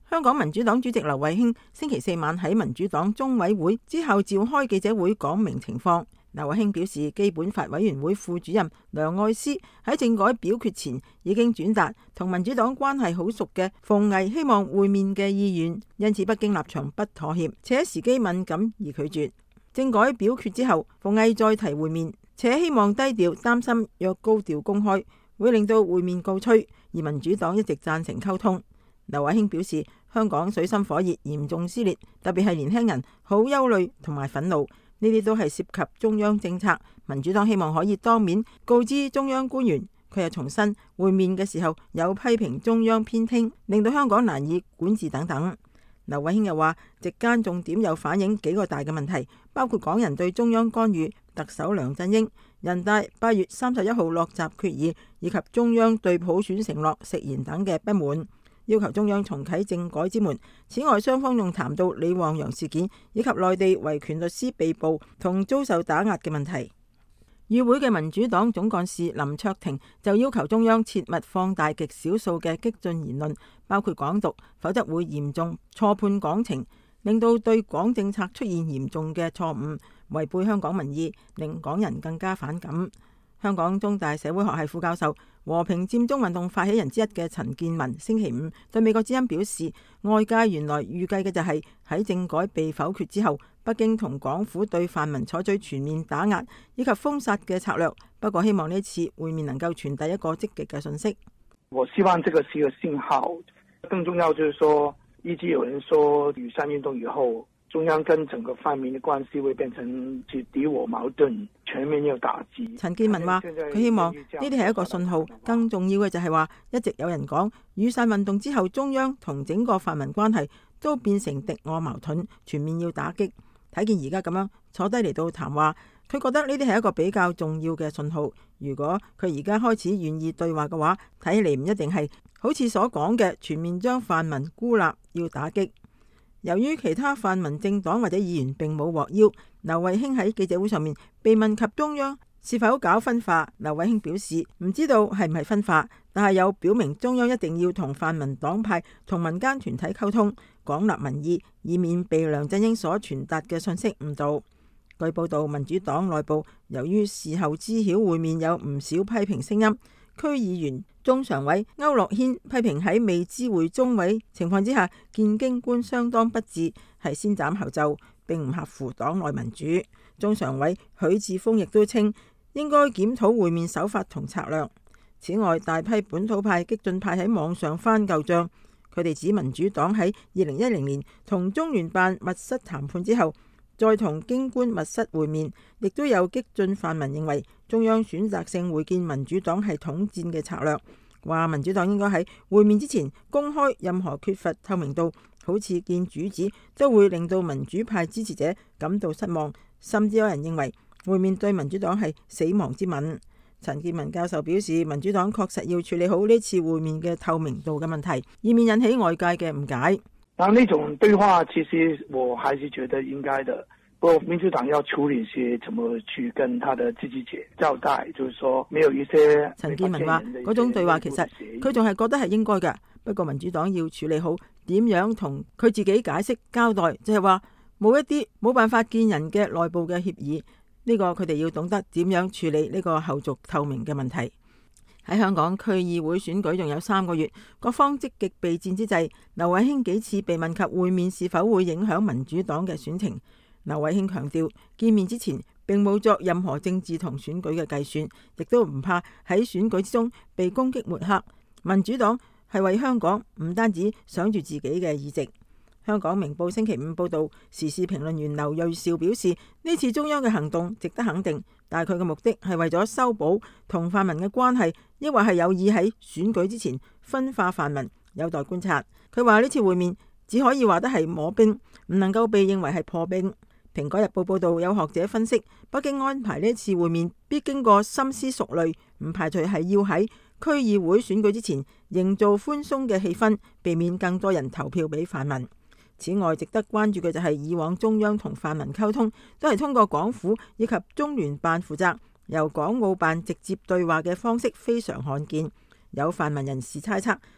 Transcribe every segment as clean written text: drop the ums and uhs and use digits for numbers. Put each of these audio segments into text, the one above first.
香港民主黨主席劉慧卿星期四晚喺民主黨中委會之後召開記者會講明情況。劉慧卿表示，基本法委員會副主任梁愛詩喺政改表決前已經轉達同民主黨關係好熟嘅馮毅希望會面嘅意願，因此北京立場不妥協，且時機敏感而拒絕。政改表決之後，馮毅再提會面，且希望低調，擔心若高調公開會令到會面告吹，而民主黨一直贊成溝通。劉慧卿表示，香港水深火熱，嚴重撕裂，特別係年輕人好憂慮同埋憤怒。呢啲都係涉及中央政策，民主黨希望可以當面告知中央官員。佢又重申會面嘅時候有批評中央偏聽，令到香港難以管治等等。劉慧卿又話，席間重點有反映幾個大嘅問題，包括港人對中央干預、特首梁振英、人大8月31號落閘決議，以及中央對普選承諾食言等嘅不滿，要求中央重啟政改之門。此外，雙方仲談到李旺陽事件以及內地維權律師被捕同遭受打壓嘅問題。與會嘅民主黨總幹事林卓廷就要求中央切勿放大極少數嘅激進言論，包括港獨，否則會嚴重錯判港情，令到對港政策出現嚴重嘅錯誤，違背香港民意，令港人更加反感。香港中大社會學系副教授、和平佔中運動發起人之一嘅陳健民星期五對美國之音表示，外界原來預計嘅就係喺政改被否決之後，北京同港府對泛民採取全面打壓以及封殺嘅策略。不過希望呢次會面能夠傳遞一個積極嘅信息。 我希望這個是一個信號，更重要就是說，一直有人說雨傘運動以後，中央跟整個泛民嘅關係會變成敵我矛盾，全面有打擊。 陳健民話，佢希望呢啲係一個信號，更重要嘅就係話，一直有人講雨傘運動之後，中央同整個泛民關係都變成敵我矛盾，全面要打擊。睇見而家咁樣坐低嚟到談話，佢覺得呢啲係一個比較重要嘅信號。如果佢而家開始願意對話嘅話，睇起嚟唔一定係好似所講嘅全面將泛民孤立要打擊。由於其他泛民政黨或者議員並冇獲邀，劉慧卿喺記者會上面被問及中央是否搞分化，劉慧卿表示唔知道係唔係分化，但係有表明中央一定要同泛民黨派同民間團體溝通，廣納民意，以免被梁振英所傳達嘅信息誤導。據報道，民主黨內部由於事後知曉會面有唔少批評聲音，區議員中常委區諾軒批評喺未知會中委情況之下見京官相當不智，係先斬後奏，並唔合乎黨內民主。中常委許智峰亦都稱應該檢討會面手法同策略。此外，大批本土派激進派喺網上翻舊賬，佢哋指民主黨喺2010年同中聯辦密室談判之後，再同京官密室會面，亦都有激進泛民認為中央選擇性會見民主黨係統戰嘅策略，話民主黨應該喺會面之前公開任何缺乏透明度，好似見主子，都會令到民主派支持者感到失望，甚至有人認為會面對民主黨係死亡之吻。陳健民教授表示，民主黨確實要處理好呢次會面嘅透明度嘅問題，以免引起外界嘅誤解。 那種對話其實我還是覺得應該的，不過民主黨要處理些怎麼去跟他的支持者交代，就是說沒有一些。陳健民話嗰種對話其實佢仲係覺得係應該嘅，不過民主黨要處理好點樣同佢自己解釋交代，就係話冇一啲冇辦法見人嘅內部嘅協議，呢個佢哋要懂得點樣處理呢個後續透明嘅問題。喺香港區議會選舉仲有3個月，各方積極備戰之際，劉慧卿幾次被問及會面是否會影響民主黨嘅選情。劉慧卿強調，見面之前並冇作任何政治同選舉嘅計算，亦都唔怕喺選舉之中被攻擊抹黑。民主黨係為香港，唔單止想住自己嘅議席。香港明報星期5報道，時事評論員劉銳紹表示，呢次中央嘅行動值得肯定，但係佢嘅目的係為咗修補同泛民嘅關係，抑或係有意喺選舉之前分化泛民，有待觀察。佢話呢次會面只可以話得係摸冰，唔能夠被認為係破冰。蘋果日報報道，有學者分析，北京安排呢次會面必經過深思熟慮，唔排除係要喺區議會選舉之前營造寬鬆嘅氣氛，避免更多人投票俾泛民。此外，值得關注嘅就係以往中央同泛民溝通都係通過港府以及中聯辦負責，由港澳辦直接對話嘅方式非常罕見。有泛民人士猜測，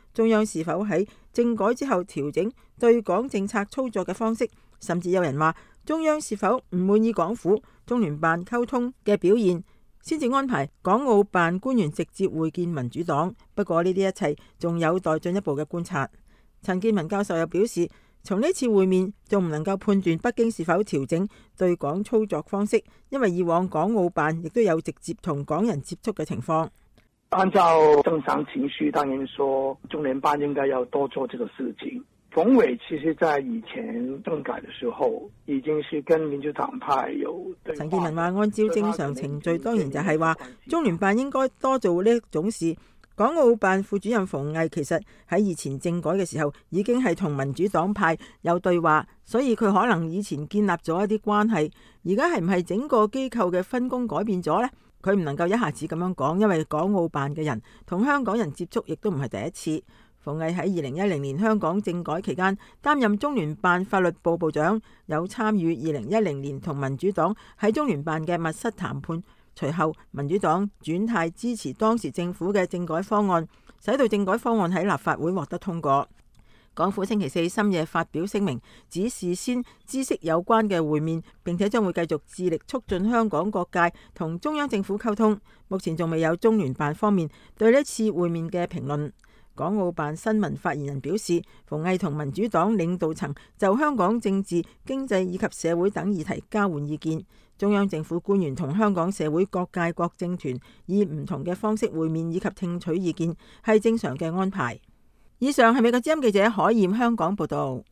中央是否喺政改之後調整對港政策操作嘅方式，甚至有人話中央是否唔滿意港府中聯辦溝通嘅表現，先至安排港澳辦官員直接會見民主黨。不過呢啲一切仲有待進一步嘅觀察。陳建文教授又表示，從呢次會面仲唔能夠判斷北京是否調整對港操作方式，因為以往港澳辦亦都有直接同港人接觸嘅情況。 按照正常程序，當然說中聯辦應該要多做這個事情。馮偉其實在以前政改的時候，已經是跟民主黨派有對話。陳建文話，按照正常程序，當然就係話中聯辦應該多做呢一種事。港澳辦副主任馮毅其實喺以前政改嘅時候已經係同民主黨派有對話，所以佢可能以前建立咗一啲關係。而家係唔係整個機構嘅分工改變咗呢？佢唔能夠一下子咁樣講，因為港澳辦嘅人同香港人接觸亦都唔係第一次。馮毅喺2010年香港政改期間擔任中聯辦法律部部長，有參與2010年同民主黨喺中聯辦嘅密室談判。隨後民主黨轉態支持當時政府嘅政改方案，使到政改方案喺立法會獲得通過。港府星期四深夜發表聲明，指事先知悉有關嘅會面，並且將會繼續致力促進香港各界同中央政府溝通。目前仲未有中聯辦方面對呢次會面嘅評論。港澳辦新聞發言人表示，馮毅同民主黨領導層就香港政治、經濟以及社會等議題交換意見。中央政府官員同香港社會各界各政團以唔同嘅方式會面以及聽取意見，係正常嘅安排。以上係美國之音記者海燕香港報道。